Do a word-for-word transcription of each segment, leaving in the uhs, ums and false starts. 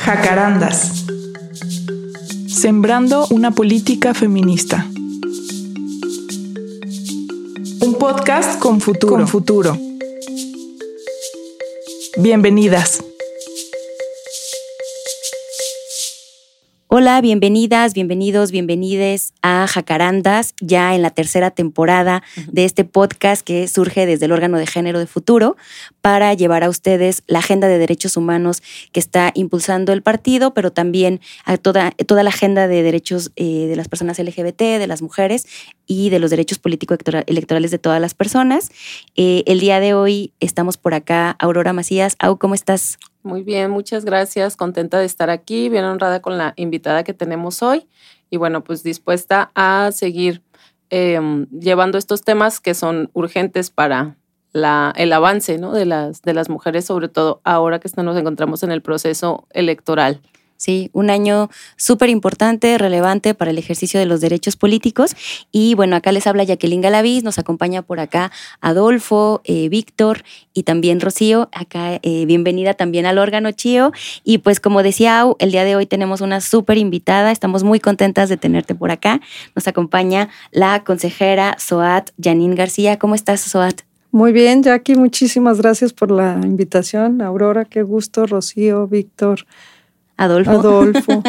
Jacarandas. Sembrando una política feminista. Un podcast con futuro. Con futuro. Bienvenidas. Hola, bienvenidas, bienvenidos, bienvenides a Jacarandas, ya en la tercera temporada de este podcast que surge desde el órgano de género de Futuro para llevar a ustedes la agenda de derechos humanos que está impulsando el partido, pero también a toda, toda la agenda de derechos eh, de las personas L G B T, de las mujeres y de los derechos político-electorales de todas las personas. Eh, el día de hoy estamos por acá, Aurora Macías. Au, ¿cómo estás? Muy bien, muchas gracias. Contenta de estar aquí, bien honrada con la invitada que tenemos hoy y bueno, pues dispuesta a seguir eh, llevando estos temas que son urgentes para la, el avance, ¿no? de, las, de las mujeres, sobre todo ahora que nos encontramos en el proceso electoral. Sí, un año súper importante, relevante para el ejercicio de los derechos políticos. Y bueno, acá les habla Jacqueline Galaviz, nos acompaña por acá Adolfo, eh, Víctor y también Rocío. Acá eh, bienvenida también al órgano Chío. Y pues como decía Au, el día de hoy tenemos una súper invitada, estamos muy contentas de tenerte por acá. Nos acompaña la consejera SOAT, Janine García. ¿Cómo estás, SOAT? Muy bien, Jackie, muchísimas gracias por la invitación. Aurora, qué gusto, Rocío, Víctor. Adolfo. Adolfo.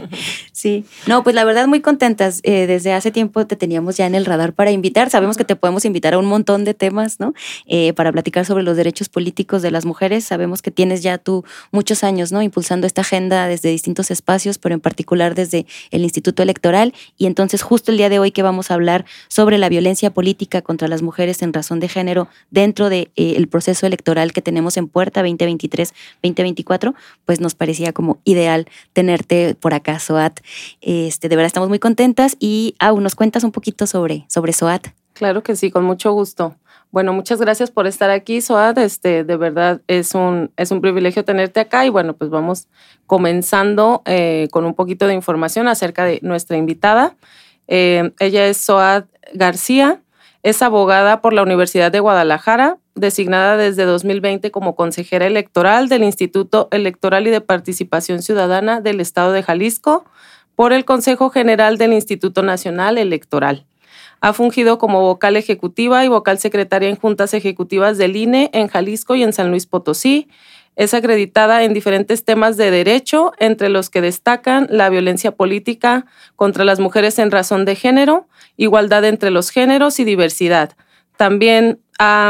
Sí. No, pues la verdad muy contentas. Eh, desde hace tiempo te teníamos ya en el radar para invitar. Sabemos que te podemos invitar a un montón de temas, ¿no? Eh, para platicar sobre los derechos políticos de las mujeres. Sabemos que tienes ya tú muchos años, ¿no? Impulsando esta agenda desde distintos espacios, pero en particular desde el Instituto Electoral. Y entonces justo el día de hoy que vamos a hablar sobre la violencia política contra las mujeres en razón de género dentro del de, eh, proceso electoral que tenemos en puerta veinte veintitrés veinte veinticuatro, pues nos parecía como ideal tenerte por acá, SOAT. Este, de verdad estamos muy contentas y Au, ¿nos cuentas un poquito sobre, sobre SOAT? Claro que sí, con mucho gusto. Bueno, muchas gracias por estar aquí, SOAT. Este, de verdad es un, es un privilegio tenerte acá y bueno, pues vamos comenzando eh, con un poquito de información acerca de nuestra invitada. Eh, ella es SOAT García. Es abogada por la Universidad de Guadalajara, designada desde dos mil veinte como consejera electoral del Instituto Electoral y de Participación Ciudadana del Estado de Jalisco por el Consejo General del Instituto Nacional Electoral. Ha fungido como vocal ejecutiva y vocal secretaria en juntas ejecutivas del I N E en Jalisco y en San Luis Potosí. Es acreditada en diferentes temas de derecho, entre los que destacan la violencia política contra las mujeres en razón de género, igualdad entre los géneros y diversidad. También ha,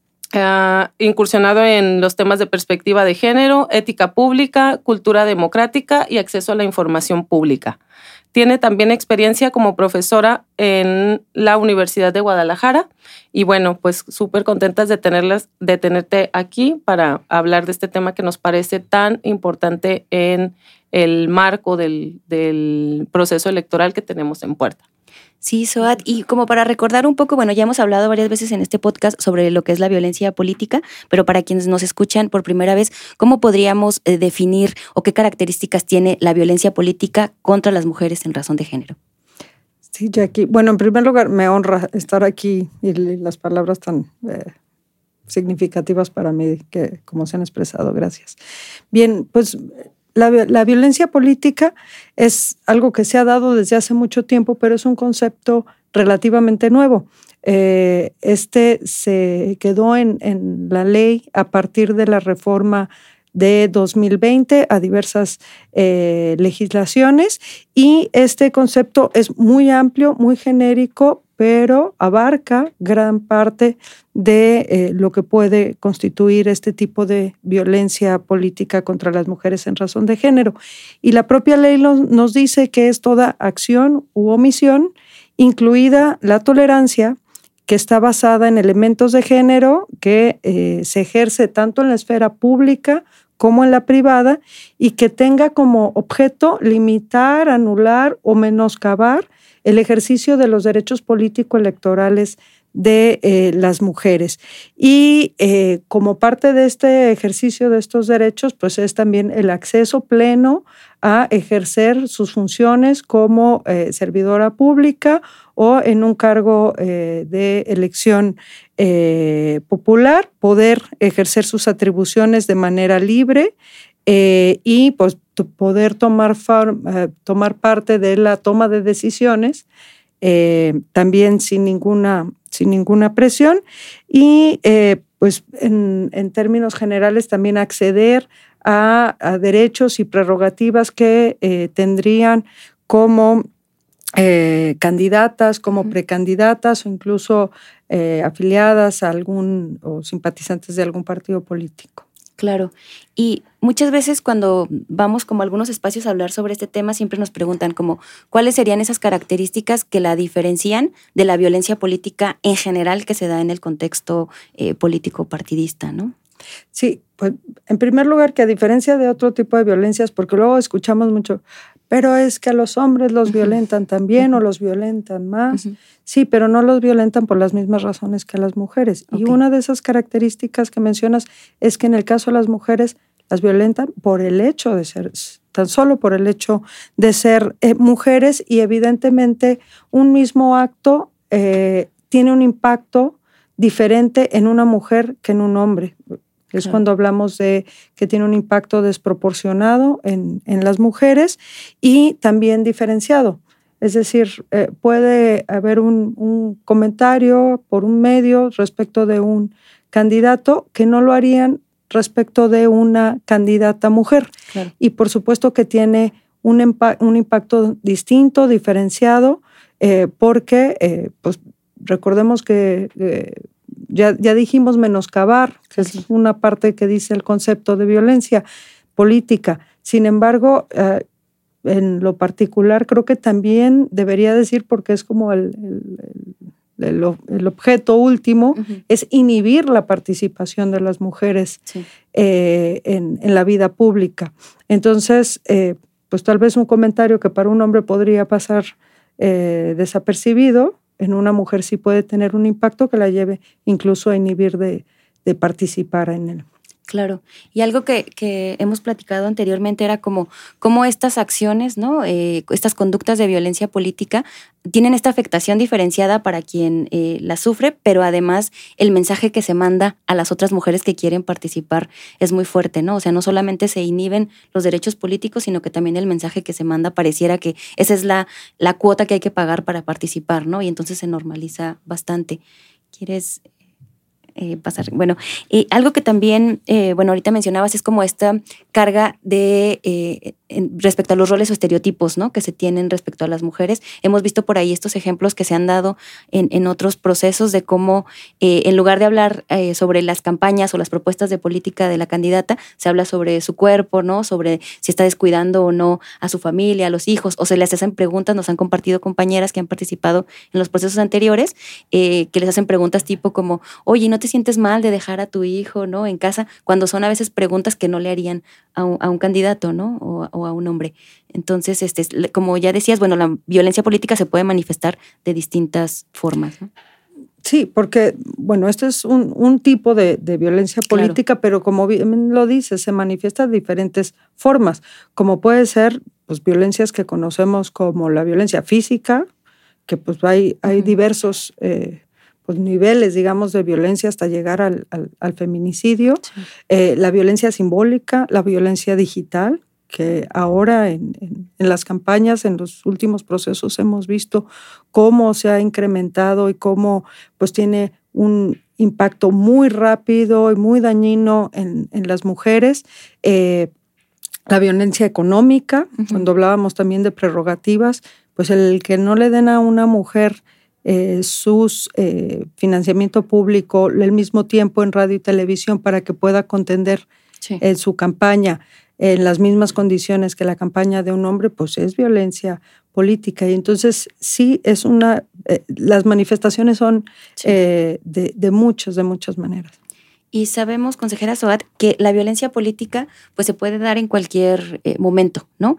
ha incursionado en los temas de perspectiva de género, ética pública, cultura democrática y acceso a la información pública. Tiene también experiencia como profesora en la Universidad de Guadalajara y bueno, pues súper contentas de, tenerlas, de tenerte aquí para hablar de este tema que nos parece tan importante en el marco del, del proceso electoral que tenemos en puerta. Sí, SOAT, y como para recordar un poco, bueno, ya hemos hablado varias veces en este podcast sobre lo que es la violencia política, pero para quienes nos escuchan por primera vez, ¿cómo podríamos eh, definir o qué características tiene la violencia política contra las mujeres en razón de género? Sí, Jackie. Bueno, en primer lugar, me honra estar aquí y las palabras tan eh, significativas para mí que como se han expresado. Gracias. Bien, pues La, la violencia política es algo que se ha dado desde hace mucho tiempo, pero es un concepto relativamente nuevo. Eh, este se quedó en, en la ley a partir de la reforma de dos mil veinte a diversas eh, legislaciones y este concepto es muy amplio, muy genérico, pero abarca gran parte de eh, lo que puede constituir este tipo de violencia política contra las mujeres en razón de género. Y la propia ley lo, nos dice que es toda acción u omisión, incluida la tolerancia, que está basada en elementos de género que eh, se ejerce tanto en la esfera pública como en la privada y que tenga como objeto limitar, anular o menoscabar el ejercicio de los derechos político-electorales de eh, las mujeres. Y eh, como parte de este ejercicio de estos derechos, pues es también el acceso pleno a ejercer sus funciones como eh, servidora pública o en un cargo eh, de elección eh, popular, poder ejercer sus atribuciones de manera libre, eh, y pues poder tomar, far, eh, tomar parte de la toma de decisiones, eh, también sin ninguna, sin ninguna presión, y eh, pues en, en términos generales también acceder a, a derechos y prerrogativas que eh, tendrían como eh, candidatas, como precandidatas o incluso eh, afiliadas a algún o simpatizantes de algún partido político. Claro. Y muchas veces cuando vamos como a algunos espacios a hablar sobre este tema, siempre nos preguntan como cuáles serían esas características que la diferencian de la violencia política en general que se da en el contexto eh, político partidista, ¿no? Sí, pues en primer lugar que a diferencia de otro tipo de violencias, porque luego escuchamos mucho, pero es que a los hombres los uh-huh. violentan también uh-huh. o los violentan más. Uh-huh. Sí, pero no los violentan por las mismas razones que a las mujeres. Okay. Y una de esas características que mencionas es que en el caso de las mujeres las violentan por el hecho de ser, tan solo por el hecho de ser eh, mujeres, y evidentemente un mismo acto eh, tiene un impacto diferente en una mujer que en un hombre. Es claro. cuando hablamos de que tiene un impacto desproporcionado en, en las mujeres y también diferenciado. Es decir, eh, puede haber un, un comentario por un medio respecto de un candidato que no lo harían respecto de una candidata mujer. Claro. Y por supuesto que tiene un, empa- un impacto distinto, diferenciado, eh, porque eh, pues, recordemos que eh, ya, ya dijimos menoscabar, que sí. es una parte que dice el concepto de violencia política. Sin embargo, eh, en lo particular creo que también debería decir, porque es como el, el, el, el objeto último, uh-huh. es inhibir la participación de las mujeres sí. eh, en, en la vida pública. Entonces, eh, pues tal vez un comentario que para un hombre podría pasar eh, desapercibido, en una mujer sí puede tener un impacto que la lleve incluso a inhibir de, de participar en él. Claro. Y algo que, que hemos platicado anteriormente era como, como estas acciones, ¿no? Eh, estas conductas de violencia política tienen esta afectación diferenciada para quien eh, la sufre, pero además el mensaje que se manda a las otras mujeres que quieren participar es muy fuerte, ¿no? O sea, no solamente se inhiben los derechos políticos, sino que también el mensaje que se manda pareciera que esa es la, la cuota que hay que pagar para participar, ¿no? Y entonces se normaliza bastante. ¿Quieres Eh, pasar? Bueno, eh, algo que también, eh, bueno, ahorita mencionabas es como esta carga de eh, en, respecto a los roles o estereotipos, ¿no? Que se tienen respecto a las mujeres. Hemos visto por ahí estos ejemplos que se han dado en, en otros procesos de cómo eh, en lugar de hablar eh, sobre las campañas o las propuestas de política de la candidata, se habla sobre su cuerpo, ¿no? Sobre si está descuidando o no a su familia, a los hijos, o se les hacen preguntas. Nos han compartido compañeras que han participado en los procesos anteriores, eh, que les hacen preguntas tipo como, oye, ¿no te sientes mal de dejar a tu hijo, ¿no? en casa? Cuando son a veces preguntas que no le harían a un, a un candidato, ¿no? O, o a un hombre. Entonces, este, como ya decías, bueno, la violencia política se puede manifestar de distintas formas, ¿no? Sí, porque, bueno, este es un, un tipo de, de violencia política, claro. pero como bien lo dice, se manifiesta de diferentes formas, como puede ser pues, violencias que conocemos como la violencia física, que pues hay, hay uh-huh. diversos eh, pues, niveles, digamos, de violencia hasta llegar al, al, al feminicidio, sí. eh, la violencia simbólica, la violencia digital, que ahora en, en, en las campañas, en los últimos procesos hemos visto cómo se ha incrementado y cómo pues tiene un impacto muy rápido y muy dañino en, en las mujeres. Eh, la violencia económica, uh-huh. cuando hablábamos también de prerrogativas, pues el que no le den a una mujer eh, sus eh, financiamiento público al mismo tiempo en radio y televisión para que pueda contender sí. en su campaña en las mismas condiciones que la campaña de un hombre, pues es violencia política. Y entonces sí es una, eh, las manifestaciones son sí. eh, de, de muchas, de muchas maneras. Y sabemos, consejera Soat, que la violencia política pues se puede dar en cualquier eh, momento, ¿no?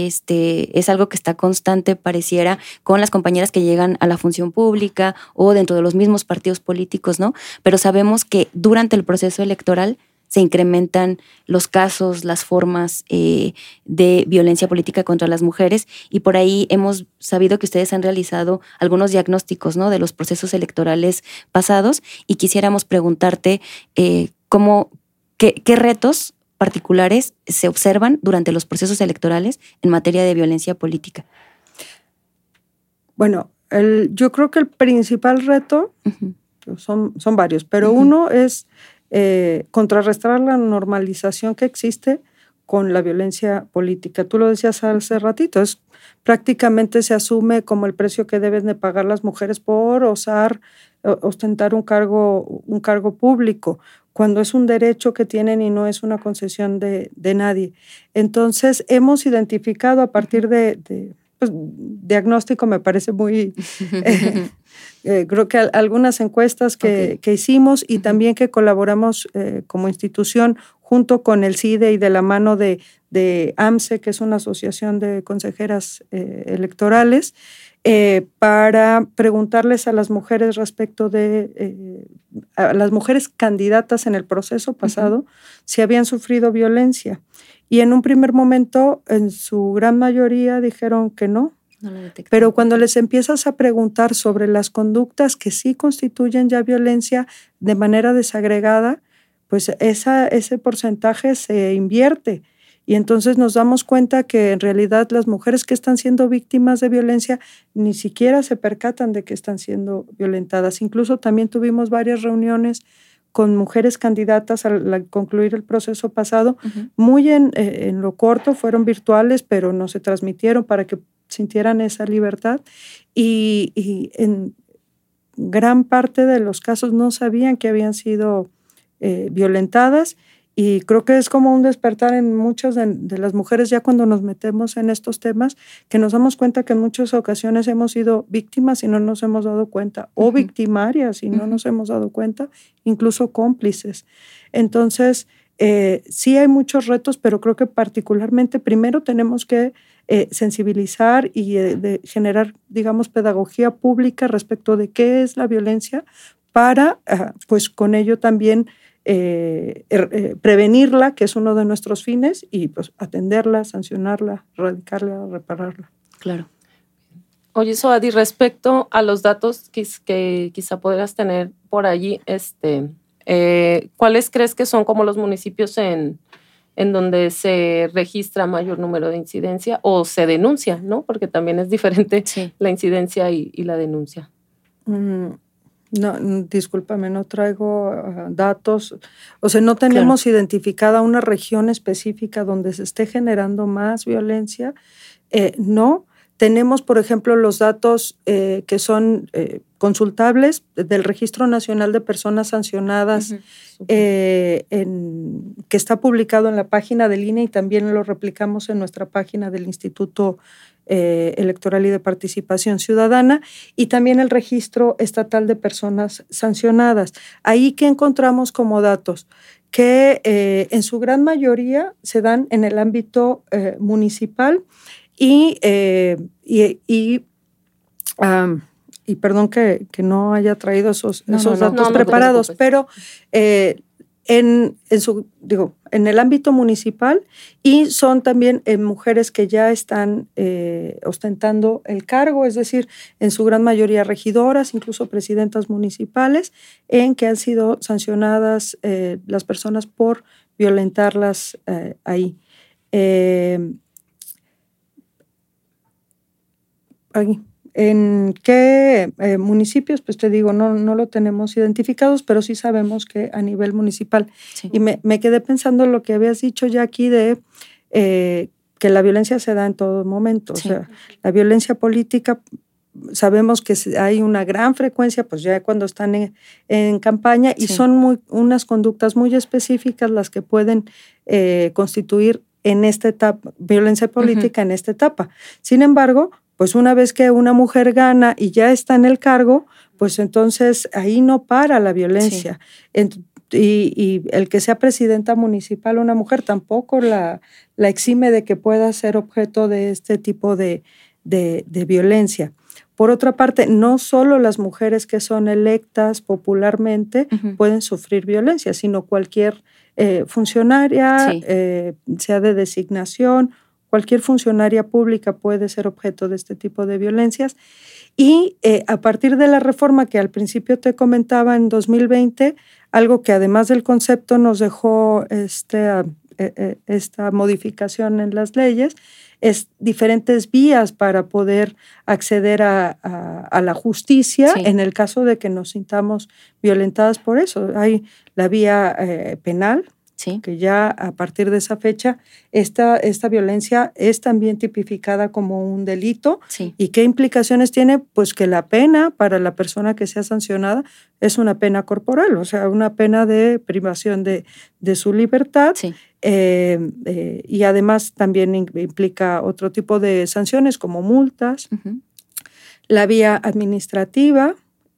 Este, es algo que está constante, pareciera, con las compañeras que llegan a la función pública o dentro de los mismos partidos políticos, ¿no? Pero sabemos que durante el proceso electoral se incrementan los casos, las formas eh, de violencia política contra las mujeres, y por ahí hemos sabido que ustedes han realizado algunos diagnósticos, ¿no? de los procesos electorales pasados, y quisiéramos preguntarte eh, cómo, qué, qué retos particulares se observan durante los procesos electorales en materia de violencia política? Bueno, el, yo creo que el principal reto, uh-huh. son, son varios, pero uh-huh. uno es eh, contrarrestar la normalización que existe con la violencia política. Tú lo decías hace ratito, es, prácticamente se asume como el precio que deben de pagar las mujeres por osar ostentar un cargo, un cargo público, cuando es un derecho que tienen y no es una concesión de, de nadie. Entonces, hemos identificado a partir de, de pues, diagnóstico, me parece muy, eh, eh, creo que algunas encuestas que, okay. que hicimos y uh-huh. también que colaboramos eh, como institución junto con el C I D E y de la mano de, de A M S E, que es una asociación de consejeras eh, electorales, Eh, para preguntarles a las mujeres respecto de eh, a las mujeres candidatas en el proceso pasado uh-huh. si habían sufrido violencia. Y en un primer momento, en su gran mayoría dijeron que no. No lo detectaron. Pero cuando les empiezas a preguntar sobre las conductas que sí constituyen ya violencia de manera desagregada, pues esa, ese porcentaje se invierte. Y entonces nos damos cuenta que en realidad las mujeres que están siendo víctimas de violencia ni siquiera se percatan de que están siendo violentadas. Incluso también tuvimos varias reuniones con mujeres candidatas al, al concluir el proceso pasado, uh-huh. muy en, eh, en lo corto, fueron virtuales, pero no se transmitieron para que sintieran esa libertad. Y, y en gran parte de los casos no sabían que habían sido eh, violentadas. Y creo que es como un despertar en muchas de, de las mujeres ya cuando nos metemos en estos temas, que nos damos cuenta que en muchas ocasiones hemos sido víctimas y no nos hemos dado cuenta, uh-huh. o victimarias y no uh-huh. nos hemos dado cuenta, incluso cómplices. Entonces, eh, sí hay muchos retos, pero creo que particularmente primero tenemos que eh, sensibilizar y eh, de generar, digamos, pedagogía pública respecto de qué es la violencia para, uh, pues con ello también Eh, eh, prevenirla, que es uno de nuestros fines, y pues atenderla, sancionarla, erradicarla, repararla. Claro. Oye, Zoadi, respecto a los datos que, que quizá podrías tener por allí, este, eh, ¿cuáles crees que son como los municipios en, en donde se registra mayor número de incidencia o se denuncia, ¿no? Porque también es diferente sí. la incidencia y, y la denuncia. Mm. No, discúlpame, no traigo uh, datos, o sea, no tenemos claro. identificada una región específica donde se esté generando más violencia, eh, no. Tenemos, por ejemplo, los datos eh, que son eh, consultables del Registro Nacional de Personas Sancionadas, uh-huh. eh, en, que está publicado en la página del I N E y también lo replicamos en nuestra página del Instituto Eh, Electoral y de Participación Ciudadana, y también el Registro Estatal de Personas Sancionadas. Ahí que encontramos como datos que eh, en su gran mayoría se dan en el ámbito eh, municipal y, eh, y, y, um, y perdón que, que no haya traído esos, no, esos no, datos no, no, preparados, no pero eh, En, en, su, digo, en el ámbito municipal, y son también eh, mujeres que ya están eh, ostentando el cargo, es decir, en su gran mayoría regidoras, incluso presidentas municipales, en que han sido sancionadas eh, las personas por violentarlas eh, ahí. Eh, ahí. ¿En qué eh, municipios? Pues te digo, no, no lo tenemos identificados, pero sí sabemos que a nivel municipal. Sí. Y me, me quedé pensando en lo que habías dicho ya aquí de eh, que la violencia se da en todo momento. Sí. O sea, la violencia política, sabemos que hay una gran frecuencia, pues ya cuando están en, en campaña, y sí. son muy, unas conductas muy específicas las que pueden eh, constituir en esta etapa, violencia política uh-huh. en esta etapa. Sin embargo, pues una vez que una mujer gana y ya está en el cargo, pues entonces ahí no para la violencia. Sí. Y, y el que sea presidenta municipal una mujer tampoco la, la exime de que pueda ser objeto de este tipo de, de, de violencia. Por otra parte, no solo las mujeres que son electas popularmente uh-huh. pueden sufrir violencia, sino cualquier eh, funcionaria, sí. eh, sea de designación, cualquier funcionaria pública puede ser objeto de este tipo de violencias. Y eh, a partir de la reforma que al principio te comentaba en dos mil veinte, algo que además del concepto nos dejó este, eh, esta modificación en las leyes es diferentes vías para poder acceder a, a, a la justicia sí. en el caso de que nos sintamos violentadas por eso. Hay la vía eh, penal, sí. que ya a partir de esa fecha esta, esta violencia es también tipificada como un delito. Sí. ¿Y qué implicaciones tiene? Pues que la pena para la persona que sea sancionada es una pena corporal, o sea, una pena de privación de, de su libertad. Sí. Eh, eh, y además también implica otro tipo de sanciones como multas. Uh-huh. La vía administrativa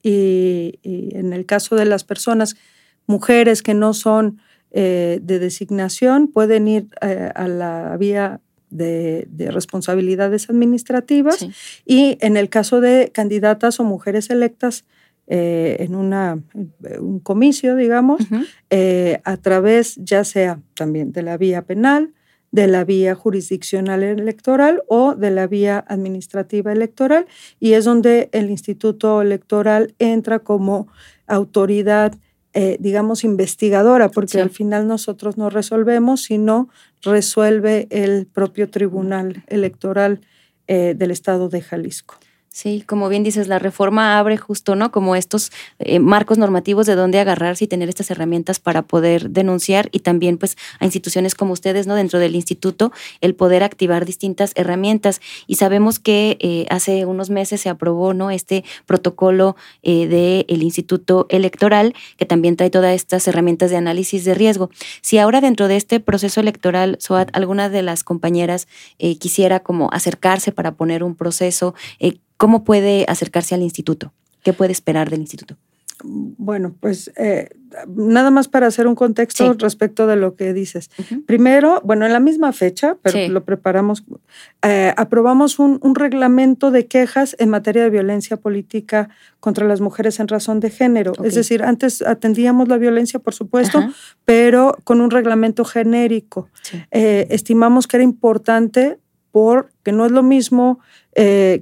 y, y en el caso de las personas, mujeres que no son eh, de designación, pueden ir eh, a la vía de, de responsabilidades administrativas sí. y en el caso de candidatas o mujeres electas eh, en una, un comicio, digamos, uh-huh. eh, a través ya sea también de la vía penal, de la vía jurisdiccional electoral o de la vía administrativa electoral, y es donde el Instituto Electoral entra como autoridad, eh, digamos, investigadora, porque sí. al final nosotros no resolvemos, sino resuelve el propio Tribunal Electoral eh, del Estado de Jalisco. Sí, como bien dices, la reforma abre justo, ¿no? Como estos eh, marcos normativos de dónde agarrarse y tener estas herramientas para poder denunciar, y también pues a instituciones como ustedes, ¿no? Dentro del instituto, el poder activar distintas herramientas. Y sabemos que eh, hace unos meses se aprobó, ¿no? Este protocolo eh, del Instituto Electoral, que también trae todas estas herramientas de análisis de riesgo. Si ahora dentro de este proceso electoral, Soat, alguna de las compañeras eh, quisiera como acercarse para poner un proceso, eh, ¿cómo puede acercarse al instituto? ¿Qué puede esperar del instituto? Bueno, pues eh, nada más para hacer un contexto sí. respecto de lo que dices. Uh-huh. Primero, bueno, en la misma fecha, pero sí. lo preparamos, eh, aprobamos un, un reglamento de quejas en materia de violencia política contra las mujeres en razón de género. Okay. Es decir, antes atendíamos la violencia, por supuesto, uh-huh. pero con un reglamento genérico. Sí. Eh, estimamos que era importante porque no es lo mismo eh,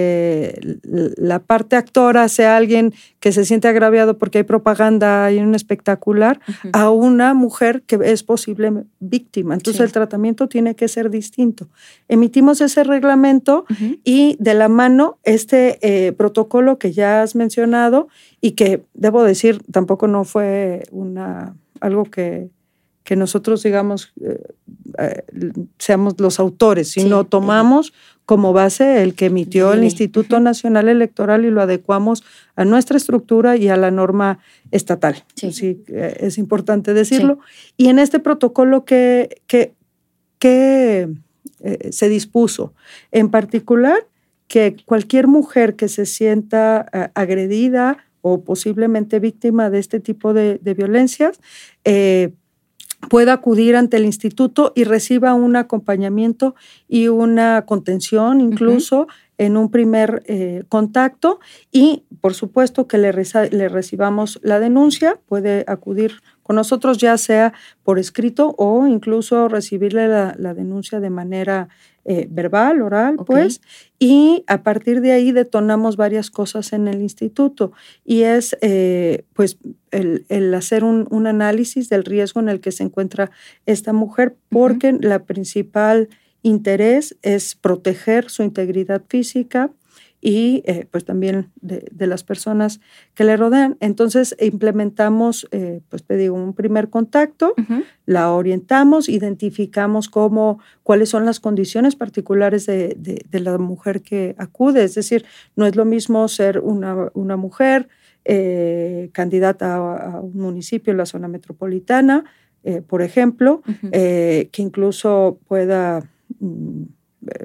que la parte actora sea alguien que se siente agraviado porque hay propaganda y un espectacular, uh-huh. a una mujer que es posible víctima. Entonces sí. el tratamiento tiene que ser distinto. Emitimos ese reglamento uh-huh. y de la mano este eh, protocolo que ya has mencionado y que, debo decir, tampoco no fue una, algo que... que nosotros, digamos, eh, eh, seamos los autores, sino sí, tomamos sí. como base el que emitió sí. el Instituto uh-huh. Nacional Electoral y lo adecuamos a nuestra estructura y a la norma estatal. Sí, sí eh, es importante decirlo. Sí. Y en este protocolo que, que, que eh, se dispuso, en particular, que cualquier mujer que se sienta eh, agredida o posiblemente víctima de este tipo de, de violencias, eh, pueda acudir ante el instituto y reciba un acompañamiento y una contención incluso uh-huh. en un primer eh, contacto, y por supuesto que le, reza, le recibamos la denuncia, puede acudir con nosotros ya sea por escrito o incluso recibirle la, la denuncia de manera eh, verbal, oral, okay. pues, y a partir de ahí detonamos varias cosas en el instituto, y es eh, pues el, el hacer un, un análisis del riesgo en el que se encuentra esta mujer, porque uh-huh. la principal interés es proteger su integridad física y eh, pues también de, de las personas que le rodean. Entonces implementamos, eh, pues te digo, un primer contacto, uh-huh. la orientamos, identificamos cómo, cuáles son las condiciones particulares de, de, de la mujer que acude. Es decir, no es lo mismo ser una, una mujer eh, candidata a, a un municipio en la zona metropolitana, eh, por ejemplo, uh-huh. eh, que incluso pueda... Mm, eh,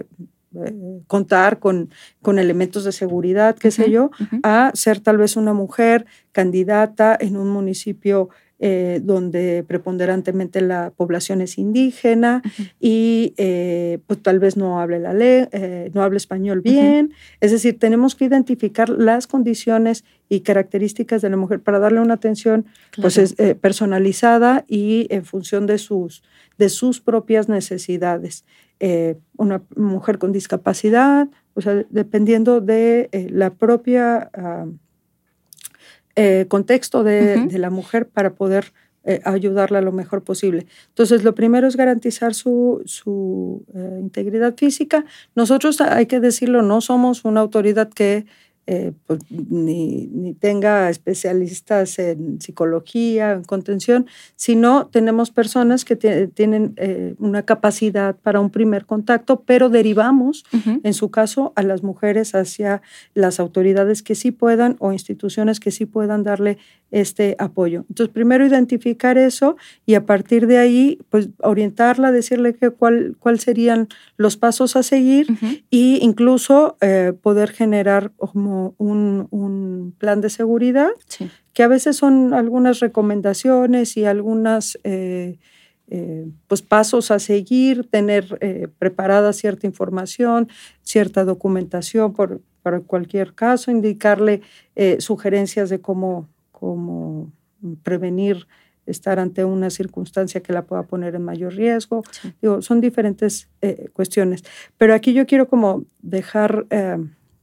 contar con, con elementos de seguridad, qué uh-huh, sé yo, uh-huh. a ser tal vez una mujer candidata en un municipio eh, donde preponderantemente la población es indígena uh-huh. y eh, pues tal vez no hable la ley, eh, no hable español bien. Uh-huh. Es decir, tenemos que identificar las condiciones y características de la mujer para darle una atención claro. pues, es, eh, personalizada y en función de sus, de sus propias necesidades. Eh, una mujer con discapacidad, o sea, dependiendo de eh, la propia uh, eh, contexto de, uh-huh. de la mujer para poder eh, ayudarla lo mejor posible. Entonces, lo primero es garantizar su, su eh, integridad física. Nosotros, hay que decirlo, no somos una autoridad que Eh, pues, ni, ni tenga especialistas en psicología, en contención, sino tenemos personas que t- tienen eh, una capacidad para un primer contacto, pero derivamos, uh-huh. en su caso, a las mujeres hacia las autoridades que sí puedan o instituciones que sí puedan darle este apoyo. Entonces, primero identificar eso y a partir de ahí, pues orientarla, decirle que cuál, cuál serían los pasos a seguir, uh-huh. e incluso eh, poder generar como Un, un plan de seguridad, sí. que a veces son algunas recomendaciones y algunas eh, eh, pues pasos a seguir, tener eh, preparada cierta información, cierta documentación por, para cualquier caso, indicarle eh, sugerencias de cómo, cómo prevenir estar ante una circunstancia que la pueda poner en mayor riesgo. Sí. Digo, son diferentes eh, cuestiones. Pero aquí yo quiero como dejar Eh,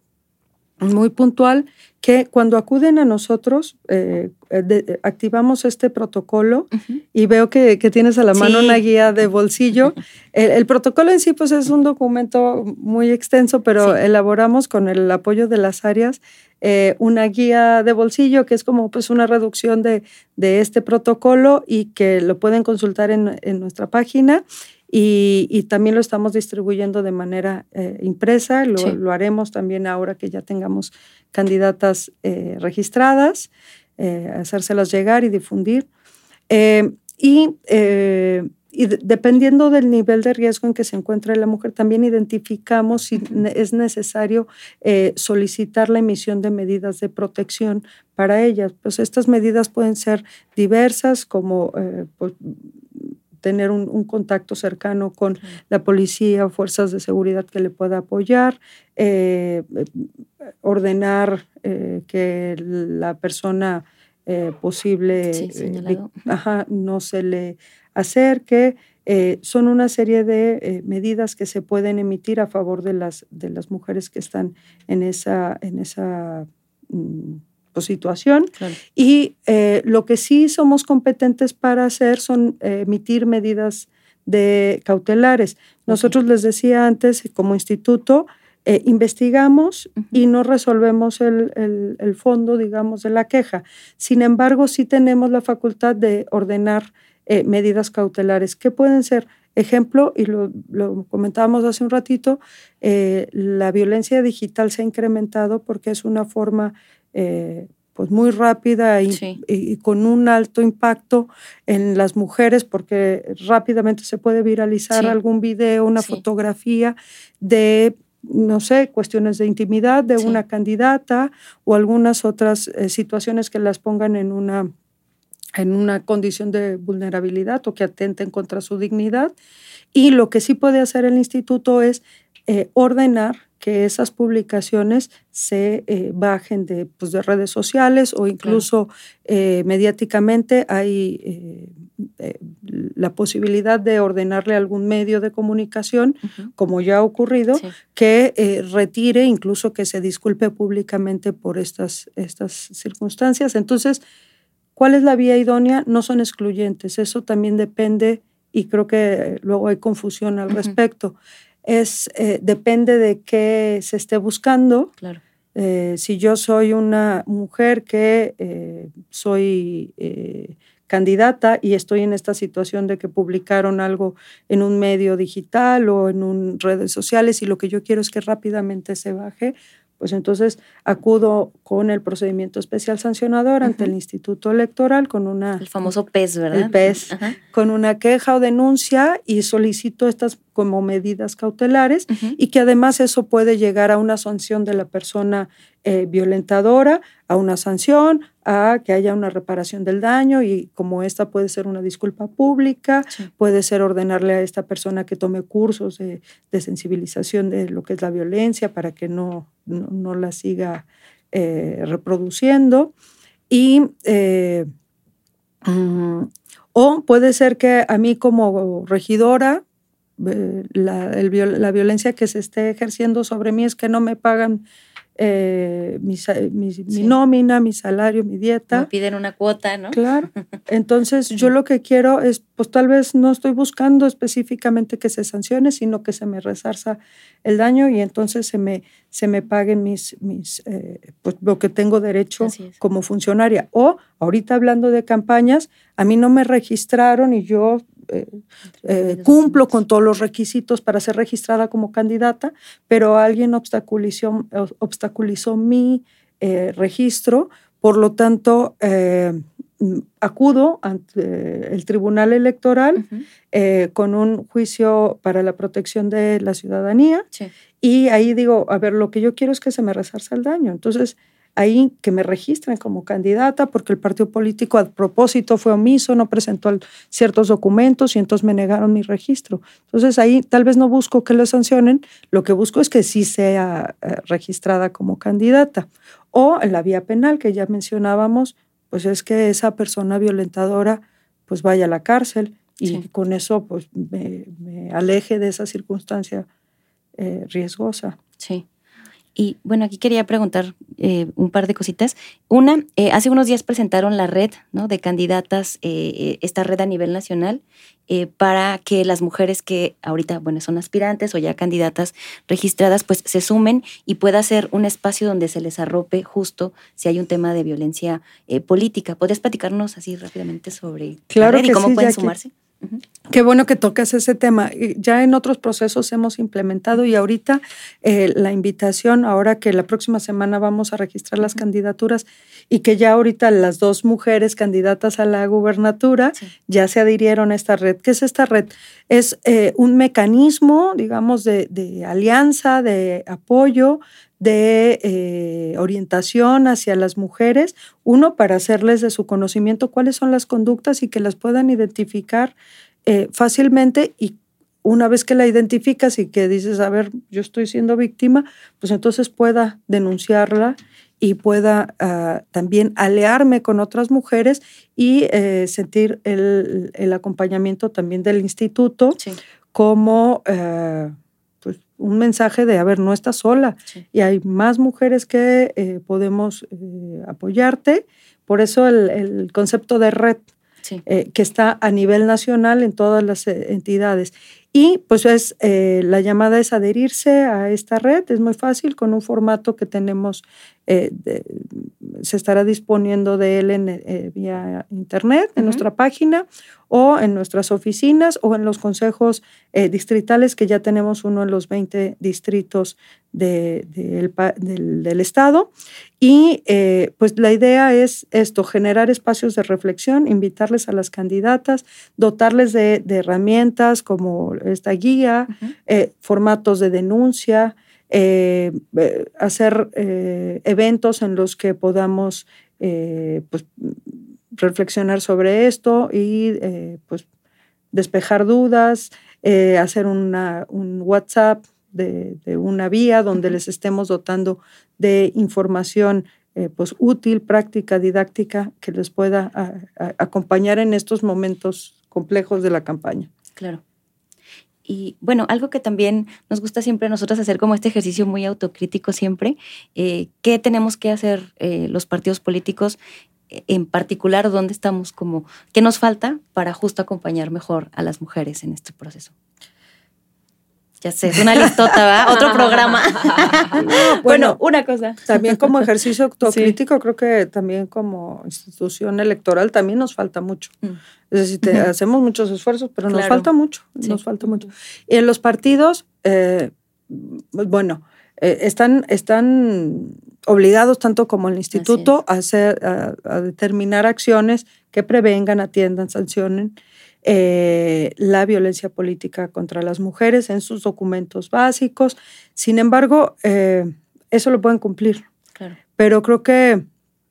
muy puntual que cuando acuden a nosotros eh, de, activamos este protocolo, uh-huh. y veo que, que tienes a la mano sí. una guía de bolsillo. El, el protocolo en sí pues es un documento muy extenso, pero sí. elaboramos con el apoyo de las áreas eh, una guía de bolsillo que es como pues una reducción de, de este protocolo y que lo pueden consultar en, en nuestra página. Y, y también lo estamos distribuyendo de manera eh, impresa, lo, sí. lo haremos también ahora que ya tengamos candidatas eh, registradas, eh, hacérselas llegar y difundir. Eh, y, eh, y de, dependiendo del nivel de riesgo en que se encuentra la mujer, también identificamos si uh-huh. es necesario eh, solicitar la emisión de medidas de protección para ellas. Pues estas medidas pueden ser diversas, como eh, pues, tener un, un contacto cercano con sí. la policía o fuerzas de seguridad que le pueda apoyar, eh, ordenar eh, que la persona eh, posible sí, eh, ajá, no se le acerque. Eh, son una serie de eh, medidas que se pueden emitir a favor de las, de las mujeres que están en esa, en esa mm, situación. Claro. Y eh, lo que sí somos competentes para hacer son eh, emitir medidas de cautelares. Nosotros okay. les decía antes, como instituto, eh, investigamos uh-huh. y no resolvemos el, el, el fondo, digamos, de la queja. Sin embargo, sí tenemos la facultad de ordenar eh, medidas cautelares. ¿Qué pueden ser? Ejemplo, y lo, lo comentábamos hace un ratito, eh, la violencia digital se ha incrementado porque es una forma Eh, pues muy rápida y, sí. y, y con un alto impacto en las mujeres porque rápidamente se puede viralizar sí. algún video, una sí. fotografía de, no sé, cuestiones de intimidad de sí. una candidata o algunas otras eh, situaciones que las pongan en una, en una condición de vulnerabilidad o que atenten contra su dignidad. Y lo que sí puede hacer el instituto es eh, ordenar que esas publicaciones se eh, bajen de, pues, de redes sociales o incluso claro. eh, mediáticamente hay eh, eh, la posibilidad de ordenarle a algún medio de comunicación, uh-huh. como ya ha ocurrido, sí. que eh, retire, incluso que se disculpe públicamente por estas, estas circunstancias. Entonces, ¿cuál es la vía idónea? No son excluyentes, eso también depende y creo que luego hay confusión al uh-huh. respecto. Es, eh, depende de qué se esté buscando. Claro. Eh, si yo soy una mujer que eh, soy eh, candidata y estoy en esta situación de que publicaron algo en un medio digital o en un, redes sociales y lo que yo quiero es que rápidamente se baje, pues entonces acudo con el procedimiento especial sancionador uh-huh. ante el Instituto Electoral con una... El famoso P E S, ¿verdad? El P E S, uh-huh. con una queja o denuncia y solicito estas como medidas cautelares uh-huh. y que además eso puede llegar a una sanción de la persona eh, violentadora, a una sanción, a que haya una reparación del daño y como esta puede ser una disculpa pública, sí. puede ser ordenarle a esta persona que tome cursos de, de sensibilización de lo que es la violencia para que no, no, no la siga eh, reproduciendo y eh, um, o puede ser que a mí como regidora eh, la, el, la violencia que se esté ejerciendo sobre mí es que no me pagan eh, mi, mi, sí. mi nómina, mi salario, mi dieta. Me piden una cuota, ¿no? Claro. Entonces yo lo que quiero es, pues tal vez no estoy buscando específicamente que se sancione, sino que se me resarza el daño y entonces se me, se me paguen mis, mis eh, pues lo que tengo derecho como funcionaria. O ahorita hablando de campañas, a mí no me registraron y yo Eh, eh, cumplo con todos los requisitos para ser registrada como candidata, pero alguien obstaculizó, obstaculizó mi eh, registro, por lo tanto eh, acudo ante el Tribunal Electoral uh-huh. eh, con un juicio para la protección de la ciudadanía sí. y ahí digo, a ver, lo que yo quiero es que se me resarza el daño, entonces ahí que me registren como candidata porque el partido político a propósito fue omiso, no presentó ciertos documentos y entonces me negaron mi registro. Entonces ahí tal vez no busco que lo sancionen, lo que busco es que sí sea eh, registrada como candidata. O en la vía penal que ya mencionábamos, pues es que esa persona violentadora pues vaya a la cárcel y sí. con eso pues me, me aleje de esa circunstancia eh, riesgosa. Sí. Y bueno, aquí quería preguntar eh, un par de cositas. Una, eh, hace unos días presentaron la red, ¿no?, de candidatas, eh, esta red a nivel nacional, eh, para que las mujeres que ahorita, bueno, son aspirantes o ya candidatas registradas, pues se sumen y pueda ser un espacio donde se les arrope justo si hay un tema de violencia eh, política. ¿Podrías platicarnos así rápidamente sobre claro la red que y cómo sí, pueden Jackie. sumarse? Uh-huh. Qué bueno que tocas ese tema. Ya en otros procesos hemos implementado y ahorita eh, la invitación, ahora que la próxima semana vamos a registrar las uh-huh. candidaturas y que ya ahorita las dos mujeres candidatas a la gubernatura sí. ya se adhirieron a esta red. ¿Qué es esta red? Es eh, un mecanismo, digamos, de, de alianza, de apoyo, de eh, orientación hacia las mujeres, uno, para hacerles de su conocimiento cuáles son las conductas y que las puedan identificar eh, fácilmente y una vez que la identificas y que dices, a ver, yo estoy siendo víctima, pues entonces pueda denunciarla y pueda uh, también aliarme con otras mujeres y eh, sentir el, el acompañamiento también del instituto sí. como uh, pues, un mensaje de, a ver, no estás sola sí. y hay más mujeres que eh, podemos eh, apoyarte. Por eso el, el concepto de red, sí. eh, que está a nivel nacional en todas las eh, entidades. Y pues es, eh, la llamada es adherirse a esta red, es muy fácil, con un formato que tenemos, eh, de, se estará disponiendo de él en, eh, vía internet, en uh-huh. nuestra página, o en nuestras oficinas, o en los consejos eh, distritales, que ya tenemos uno en los veinte distritos de, de el, del, del estado. Y eh, pues la idea es esto, generar espacios de reflexión, invitarles a las candidatas, dotarles de, de herramientas como esta guía, uh-huh. eh, formatos de denuncia, eh, eh, hacer eh, eventos en los que podamos eh, pues, reflexionar sobre esto y eh, pues, despejar dudas, eh, hacer una, un WhatsApp de, de una vía donde uh-huh. les estemos dotando de información eh, pues, útil, práctica, didáctica, que les pueda a, a, acompañar en estos momentos complejos de la campaña. Claro. Y bueno, algo que también nos gusta siempre a nosotros hacer como este ejercicio muy autocrítico siempre, eh, ¿qué tenemos que hacer eh, los partidos políticos en particular? ¿Dónde estamos como, qué nos falta para justo acompañar mejor a las mujeres en este proceso? Ya sé, es una listota, ¿va? Otro programa. No, bueno, bueno, una cosa. También como ejercicio autocrítico, sí. creo que también como institución electoral también nos falta mucho. Mm. Es decir, te, uh-huh. hacemos muchos esfuerzos, pero claro. nos falta mucho, sí. nos falta mucho. Y en los partidos, eh, bueno, eh, están, están obligados, tanto como el instituto, a, hacer, a, a determinar acciones que prevengan, atiendan, sancionen Eh, la violencia política contra las mujeres en sus documentos básicos. Sin embargo, eh, eso lo pueden cumplir. Claro. Pero creo que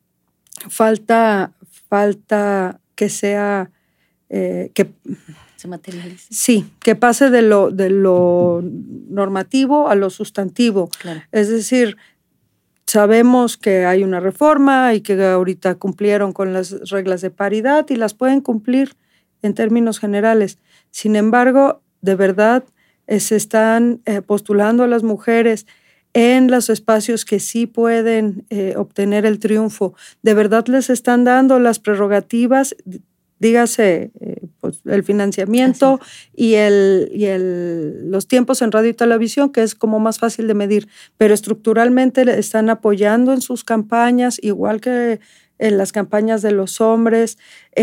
falta, falta que sea, eh, que se materialice. Sí, que pase de lo, de lo normativo a lo sustantivo. Claro. Es decir, sabemos que hay una reforma y que ahorita cumplieron con las reglas de paridad y las pueden cumplir en términos generales. Sin embargo, de verdad, eh, se están eh, postulando a las mujeres en los espacios que sí pueden eh, obtener el triunfo, de verdad les están dando las prerrogativas, dígase eh, pues, el financiamiento y, el, y el, los tiempos en radio y televisión, que es como más fácil de medir, pero estructuralmente le están apoyando en sus campañas, igual que en las campañas de los hombres,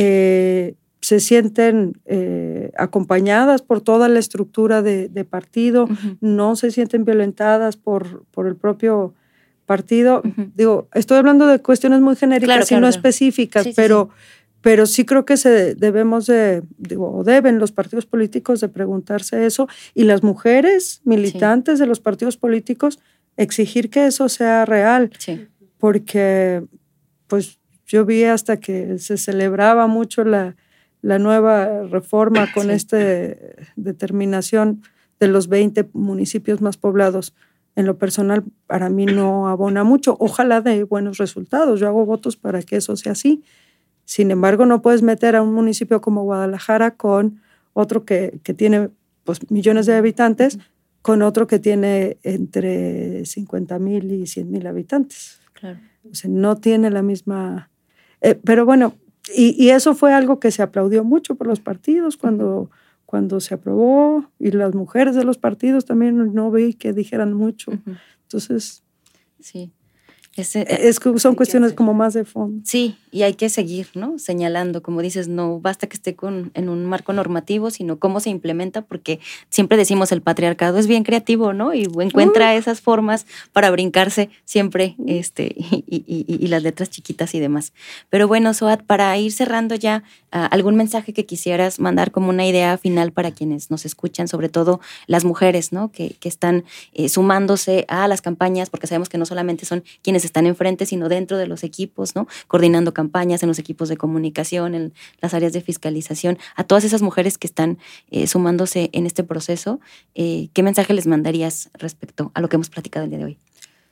eh, se sienten eh, acompañadas por toda la estructura de, de partido, uh-huh. no se sienten violentadas por, por el propio partido. Uh-huh. Digo, estoy hablando de cuestiones muy genéricas claro, y claro, no claro. específicas, sí, pero, sí, sí. pero sí creo que se debemos de, digo, o deben los partidos políticos de preguntarse eso, y las mujeres militantes sí. de los partidos políticos exigir que eso sea real, sí. porque pues yo vi hasta que se celebraba mucho la la nueva reforma con sí. esta determinación de los veinte municipios más poblados. En lo personal, para mí no abona mucho. Ojalá de buenos resultados. Yo hago votos para que eso sea así. Sin embargo, no puedes meter a un municipio como Guadalajara con otro que, que tiene pues, millones de habitantes, uh-huh. con otro que tiene entre cincuenta mil y cien mil habitantes. Claro. O sea, no tiene la misma... Eh, pero bueno... Y, y eso fue algo que se aplaudió mucho por los partidos cuando, uh-huh. cuando se aprobó, y las mujeres de los partidos también no vi que dijeran mucho. Uh-huh. Entonces, sí. Ese, es que son cuestiones como más de fondo. Sí, y hay que seguir, ¿no? Señalando, como dices, no basta que esté con, en un marco normativo, sino cómo se implementa, porque siempre decimos el patriarcado es bien creativo, ¿no? Y encuentra uh. esas formas para brincarse siempre, uh. este, y, y, y, y las letras chiquitas y demás. Pero bueno, Zohar, para ir cerrando ya, uh, ¿algún mensaje que quisieras mandar como una idea final para quienes nos escuchan, sobre todo las mujeres, ¿no? Que, que están eh, sumándose a las campañas, porque sabemos que no solamente son quienes están enfrente, sino dentro de los equipos, ¿no? Coordinando campañas en los equipos de comunicación, en las áreas de fiscalización, a todas esas mujeres que están eh, sumándose en este proceso, eh, ¿qué mensaje les mandarías respecto a lo que hemos platicado el día de hoy?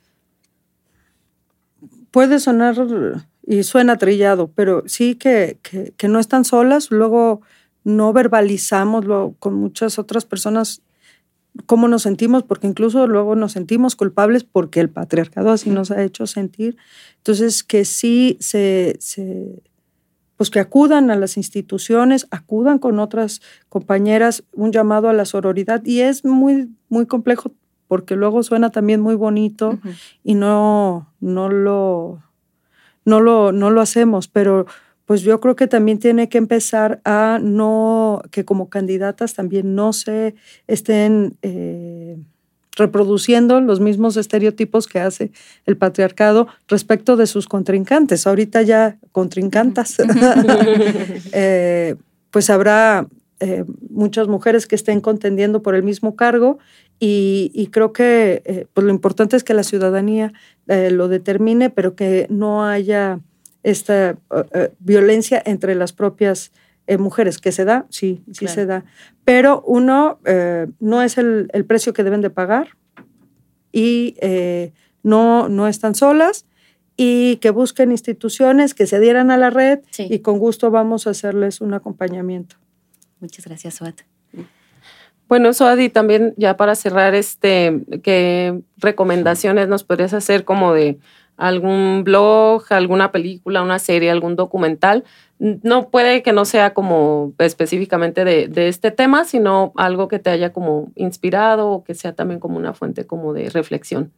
Puede sonar y suena trillado, pero sí que, que, que no están solas, luego no verbalizamos lo, con muchas otras personas cómo nos sentimos, porque incluso luego nos sentimos culpables porque el patriarcado así nos ha hecho sentir. Entonces, que sí se, se pues que acudan a las instituciones, acudan con otras compañeras, un llamado a la sororidad, y es muy, muy complejo porque luego suena también muy bonito uh-huh. y no, no, lo, no, lo, no lo hacemos, pero pues yo creo que también tiene que empezar a no, que como candidatas también no se estén eh, reproduciendo los mismos estereotipos que hace el patriarcado respecto de sus contrincantes. Ahorita ya contrincantas, eh, pues habrá eh, muchas mujeres que estén contendiendo por el mismo cargo, y, y creo que eh, pues lo importante es que la ciudadanía eh, lo determine, pero que no haya esta uh, uh, violencia entre las propias eh, mujeres, que se da, sí, sí claro. se da, pero uno eh, no es el, el precio que deben de pagar, y eh, no, no están solas, y que busquen instituciones que se adhieran a la red, sí. y con gusto vamos a hacerles un acompañamiento. Muchas gracias, Zohar. Bueno, Zohar, y también ya para cerrar, este, ¿qué recomendaciones nos podrías hacer como de algún blog, alguna película, una serie, algún documental? No puede que no sea como específicamente de, de este tema, sino algo que te haya como inspirado o que sea también como una fuente como de reflexión.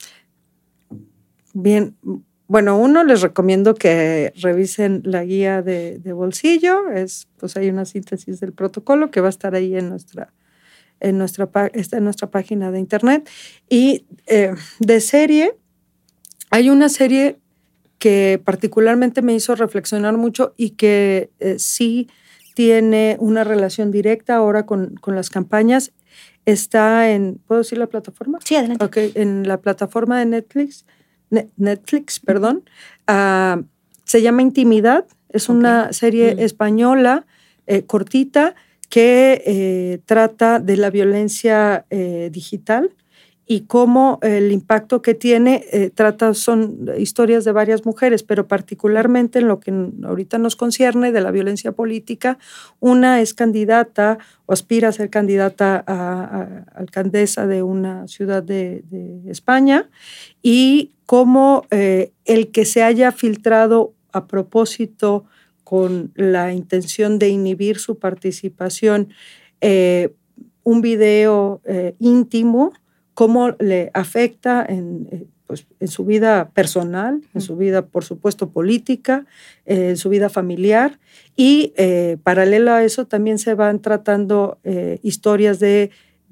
Bien, bueno, uno, les recomiendo que revisen la guía de, de bolsillo. Es, pues hay una síntesis del protocolo que va a estar ahí en nuestra, en nuestra, está en nuestra página de internet. Y eh, de serie, hay una serie que particularmente me hizo reflexionar mucho y que eh, sí tiene una relación directa ahora con, con las campañas. Está en, ¿puedo decir la plataforma? Sí, adelante. Okay, en la plataforma de Netflix, Netflix, perdón. Uh, se llama Intimidad. Es okay. una serie mm. española eh, cortita que eh, trata de la violencia eh, digital y cómo el impacto que tiene, eh, trata, son historias de varias mujeres, pero particularmente en lo que ahorita nos concierne de la violencia política. Una es candidata o aspira a ser candidata a, a alcaldesa de una ciudad de, de España, y cómo eh, el que se haya filtrado a propósito con la intención de inhibir su participación, eh, un video eh, íntimo, cómo le afecta en, eh, pues, en su vida personal, en su vida, por supuesto, política, eh, en su vida familiar, y eh, paralelo a eso también se van tratando eh, historias de,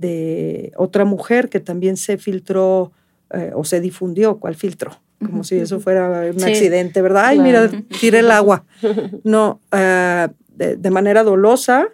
de otra mujer que también se filtró eh, o se difundió. ¿Cuál filtró? Como si eso fuera un sí. accidente, ¿verdad? Ay, claro. Mira, tiré el agua. No, uh, de, de manera dolosa,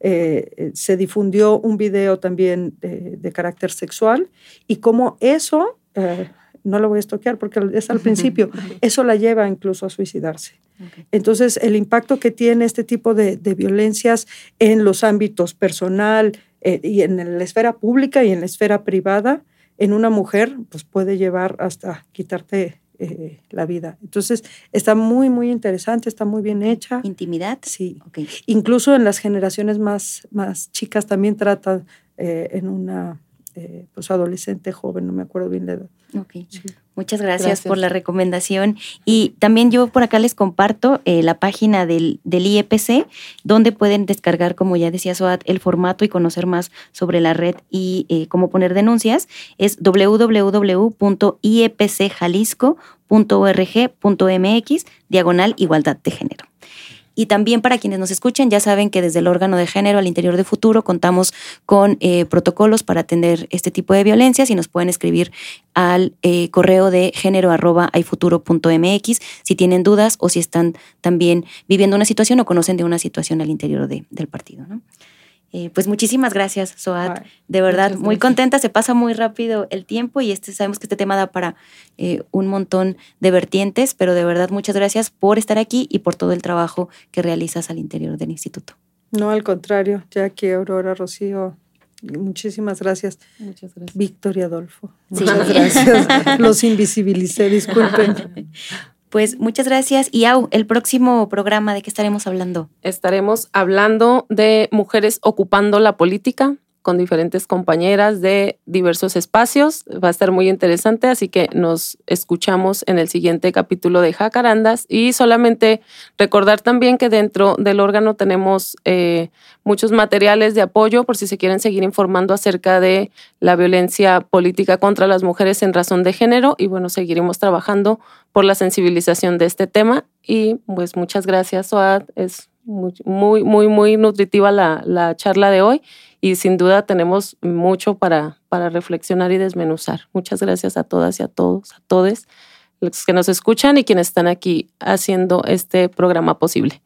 eh, se difundió un video también de, de carácter sexual, y cómo eso, eh, no lo voy a estoquear porque es al principio, eso la lleva incluso a suicidarse. Okay. Entonces, el impacto que tiene este tipo de, de violencias en los ámbitos personal eh, y en la esfera pública y en la esfera privada, en una mujer, pues puede llevar hasta quitarte Eh, la vida. Entonces, está muy, muy interesante, está muy bien hecha. ¿Intimidad? Sí. Okay. Incluso en las generaciones más, más chicas también tratan eh, en una eh, pues adolescente joven, no me acuerdo bien la edad. Okay. Sí. Muchas gracias, gracias por la recomendación. Y también yo por acá les comparto eh, la página del, del I E P C, donde pueden descargar, como ya decía Soad, el formato y conocer más sobre la red y eh, cómo poner denuncias. Es doble u doble u doble u punto i e p c jalisco punto org punto m x diagonal igualdad de género. Y también para quienes nos escuchan, ya saben que desde el órgano de género al interior de Futuro contamos con eh, protocolos para atender este tipo de violencias, y nos pueden escribir al eh, correo de género arroba aifuturo punto m x si tienen dudas o si están también viviendo una situación o conocen de una situación al interior de, del partido, ¿no? Eh, pues muchísimas gracias, Soad. De verdad, muy contenta. Se pasa muy rápido el tiempo y este, sabemos que este tema da para eh, un montón de vertientes, pero de verdad muchas gracias por estar aquí y por todo el trabajo que realizas al interior del instituto. No, al contrario, Jackie, Aurora, Rocío, muchísimas gracias. Muchas gracias. Víctor y Adolfo. Muchas sí. gracias. Los invisibilicé, disculpen. Pues muchas gracias. Y Au, el próximo programa, ¿de qué estaremos hablando? Estaremos hablando de mujeres ocupando la política con diferentes compañeras de diversos espacios. Va a estar muy interesante, así que nos escuchamos en el siguiente capítulo de Jacarandas. Y solamente recordar también que dentro del órgano tenemos eh, muchos materiales de apoyo por si se quieren seguir informando acerca de la violencia política contra las mujeres en razón de género. Y bueno, seguiremos trabajando por la sensibilización de este tema. Y pues muchas gracias, Soad. Es muy, muy, muy, muy nutritiva la, la charla de hoy. Y sin duda tenemos mucho para, para reflexionar y desmenuzar. Muchas gracias a todas y a todos, a todos los que nos escuchan y quienes están aquí haciendo este programa posible.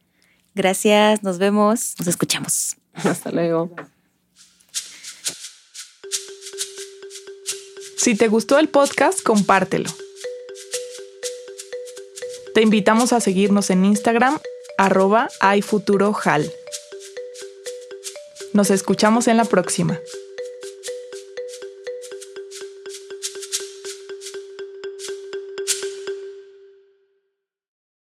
Gracias, nos vemos, nos escuchamos. Hasta luego. Si te gustó el podcast, compártelo. Te invitamos a seguirnos en Instagram, arroba aifuturojal. Nos escuchamos en la próxima.